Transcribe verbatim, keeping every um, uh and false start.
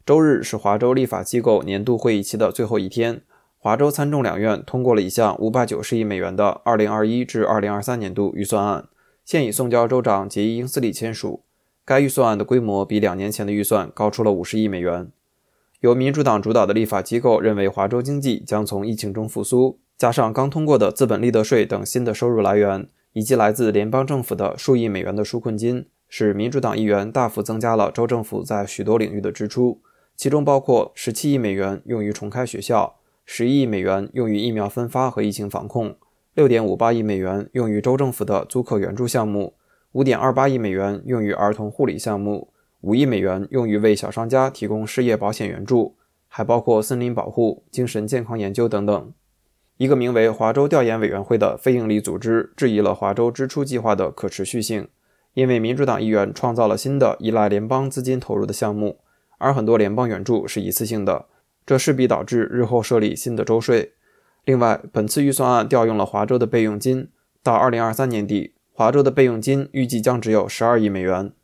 周日是华州立法机构年度会议期的最后一天，华州参众两院通过了一项五百九十亿美元的二零二一至二零二三年度预算案，现已送交州长杰伊·英斯里签署。该预算案的规模比两年前的预算高出了五十亿美元。由民主党主导的立法机构认为，华州经济将从疫情中复苏，加上刚通过的资本利得税等新的收入来源，以及来自联邦政府的数亿美元的纾困金，使民主党议员大幅增加了州政府在许多领域的支出，其中包括十七亿美元用于重开学校，十一亿美元用于疫苗分发和疫情防控， 六点五八亿美元用于州政府的租客援助项目， 五点二八亿美元用于儿童护理项目，五亿美元用于为小商家提供失业保险援助，还包括森林保护、精神健康研究等等。一个名为华州调研委员会的非营利组织质疑了华州支出计划的可持续性，因为民主党议员创造了新的依赖联邦资金投入的项目，而很多联邦援助是一次性的，这势必导致日后设立新的州税。另外，本次预算案调用了华州的备用金，到二零二三年底，华州的备用金预计将只有十二亿美元。